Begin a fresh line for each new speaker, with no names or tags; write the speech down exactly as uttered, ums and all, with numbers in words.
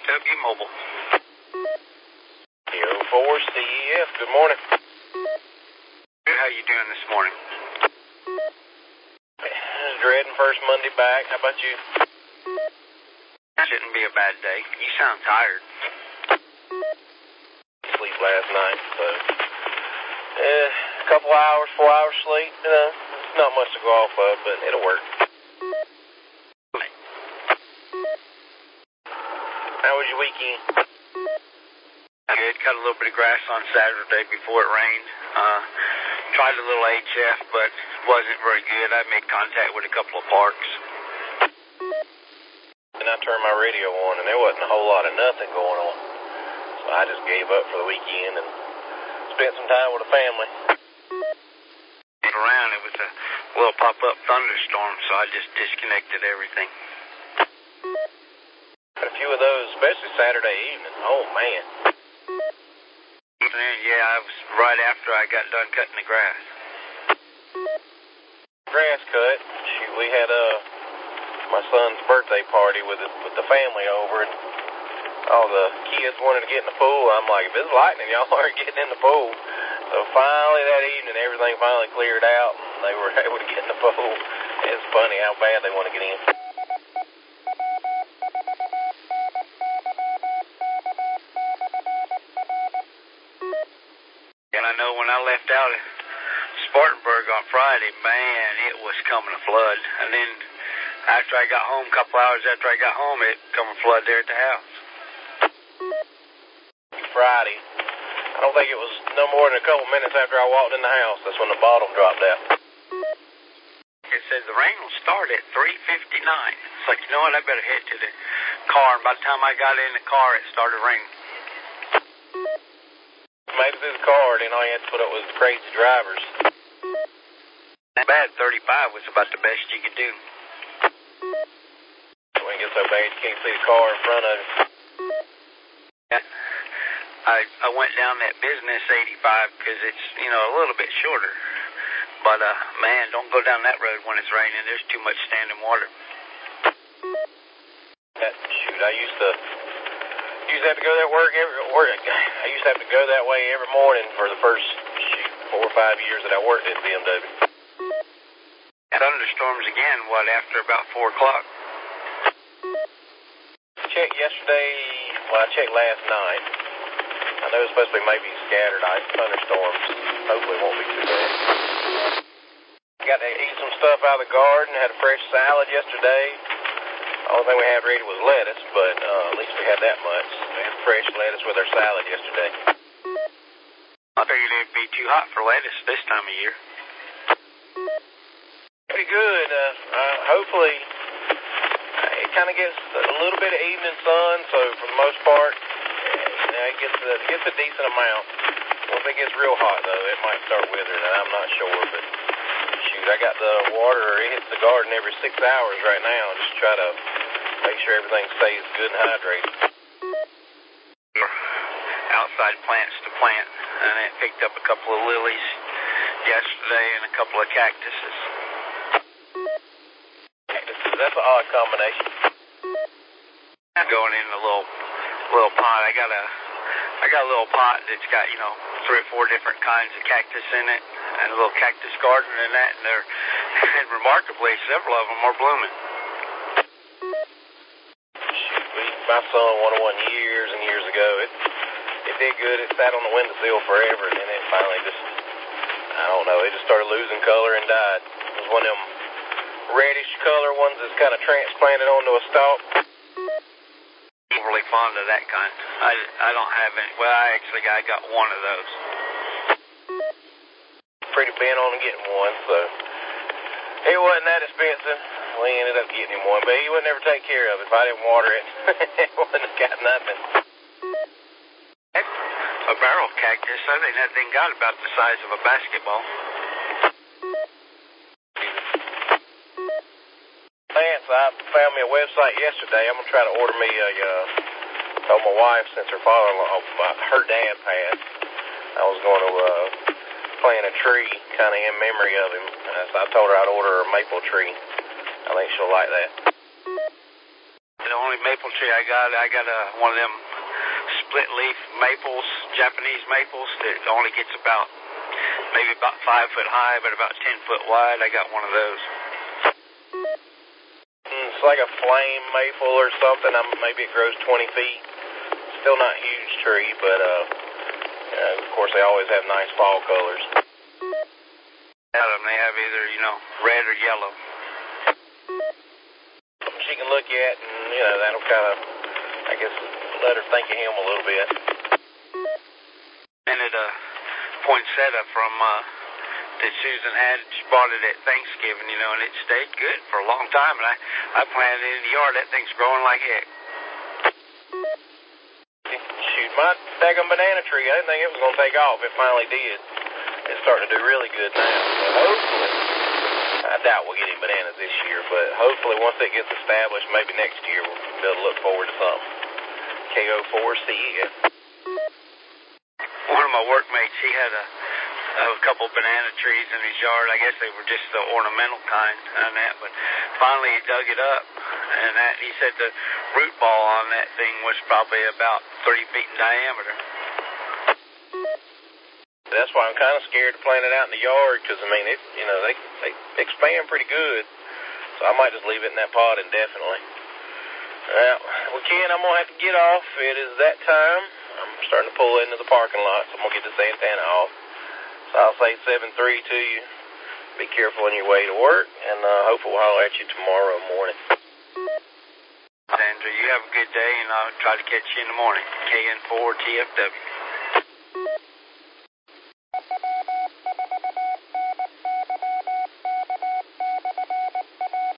W Mobile.
P O four C E F, good morning.
Good, how you doing this morning?
Dreading first Monday back. How about you?
Shouldn't be a bad day. You sound tired.
Sleep last night, so eh, a couple hours, four hours sleep. You know, it's not much to go off of, but it'll work. How was your weekend?
Good. Cut a little bit of grass on Saturday before it rained. Uh, tried a little H F, but wasn't very good. I made contact with a couple of parks.
And I turned my radio on, and there wasn't a whole lot of nothing going on. So I just gave up for the weekend and spent some time with the family.
Around, it was a little pop-up thunderstorm, so I just disconnected everything.
Had a few of those, especially Saturday evening. Oh, man.
And yeah, I was right after I got done cutting the grass.
Grass cut. Shoot, we had uh, my son's birthday party with the, with the family over, and all the kids wanted to get in the pool. I'm like, if it's lightning, y'all aren't getting in the pool. So finally that evening, everything finally cleared out, and they were able to get in the pool. It's funny how bad they want to get in.
And I know when I left out of Spartanburg on Friday, man, it was coming to flood. And then after I got home, a couple hours after I got home, it come a flood there at the house.
Friday. I don't think it was no more than a couple minutes after I walked in the house. That's when the bottom dropped out.
It says the rain will start at three fifty-nine. It's like, you know what, I better head to the car. And by the time I got in the car, it started raining.
Made it through the car, then all you had to put up was crazy drivers.
That bad thirty-five was about the best you could do.
When it gets so bad you can't see the car in front of you.
Yeah. I, I went down that business eighty-five because it's, you know, a little bit shorter. But, uh, man, don't go down that road when it's raining. There's too much standing water.
That, shoot, I used to... used to have to go that work every work. I used to have to go that way every morning for the first shoot, four or five years that I worked at B M W.
Thunderstorms again, what, after about four o'clock?
Checked yesterday, well, I checked last night. I know it's supposed to be maybe scattered ice thunderstorms. Hopefully it won't be too bad. Got to eat some stuff out of the garden, had a fresh salad yesterday. The only thing we had ready was lettuce, but uh, at least we had that much. We had fresh lettuce with our salad yesterday.
I figured it'd be too hot for lettuce this time of year.
Pretty good. Uh, uh, hopefully, uh, it kind of gets a little bit of evening sun, so for the most part, you know, it gets, a, it gets a decent amount. Once it gets real hot, though, it might start withering, and I'm not sure, but shoot, I got the water, it hits the garden every six hours right now, just try to make sure everything stays good and hydrated.
Outside plants to plant, and it picked up a couple of lilies yesterday and a couple of cactuses.
Cactuses, that's an odd combination.
I'm going in a little little pot. I got a I got a little pot that's got, you know, three or four different kinds of cactus in it, and a little cactus garden in that, and they're and remarkably several of them are blooming.
Shoot, we, my son wanted one years and years ago. It it did good. It sat on the windowsill forever, and then it finally just, I don't know, it just started losing color and died. It was one of them reddish color ones that's kind of transplanted onto a stalk.
Overly fond of that kind. I, I don't have any. Well, I actually I got one of those.
Pretty bent on getting one, so it wasn't that expensive. We ended up getting him one, but he would never take care of it. If I didn't water it, it wouldn't have got nothing.
A barrel cactus, I think that thing got about the size of a basketball.
Plants, I found me a website yesterday. I'm going to try to order me a, uh, told my wife since her father-in-law, uh, her dad passed, I was going to uh, plant a tree kind of in memory of him. Uh, so I told her I'd order her a maple tree. I think she'll like that.
The only maple tree I got, I got a, one of them split leaf maples, Japanese maples that only gets about, maybe about five foot high, but about ten foot wide. I got one of those.
It's like a flame maple or something. Um, maybe it grows twenty feet. Still not a huge tree, but uh, uh, of course they always have nice fall colors.
Out of them, they have either, you know, red or yellow.
She can look at, and you know, that'll kind of, I guess, let her think of him a little bit.
And at a poinsettia from uh, that Susan had, she bought it at Thanksgiving, you know, and it stayed good for a long time. And I, I planted it in the yard. That thing's growing like heck.
Shoot, my daggum banana tree, I didn't think it was going to take off. It finally did. It's starting to do really good now. So hopefully, I doubt we'll get any bananas this year, but hopefully once it gets established, maybe next year we'll be able to look forward to something. K O four C E.
One of my workmates, he had a, a couple banana trees in his yard. I guess they were just the ornamental kind on that, but finally he dug it up, and that he said the root ball on that thing was probably about thirty feet in diameter.
That's why I'm kind of scared to plant it out in the yard, because, I mean, it, you know, they, they expand pretty good, so I might just leave it in that pot indefinitely. Well, well, Ken, I'm going to have to get off. It is that time. I'm starting to pull into the parking lot, so I'm going to get this antenna off. So I'll say seven three to you. Be careful on your way to work, and uh, hopefully we'll holler at you tomorrow morning.
Andrew, you have a good day, and I'll try to catch you in the morning. K N four T F W.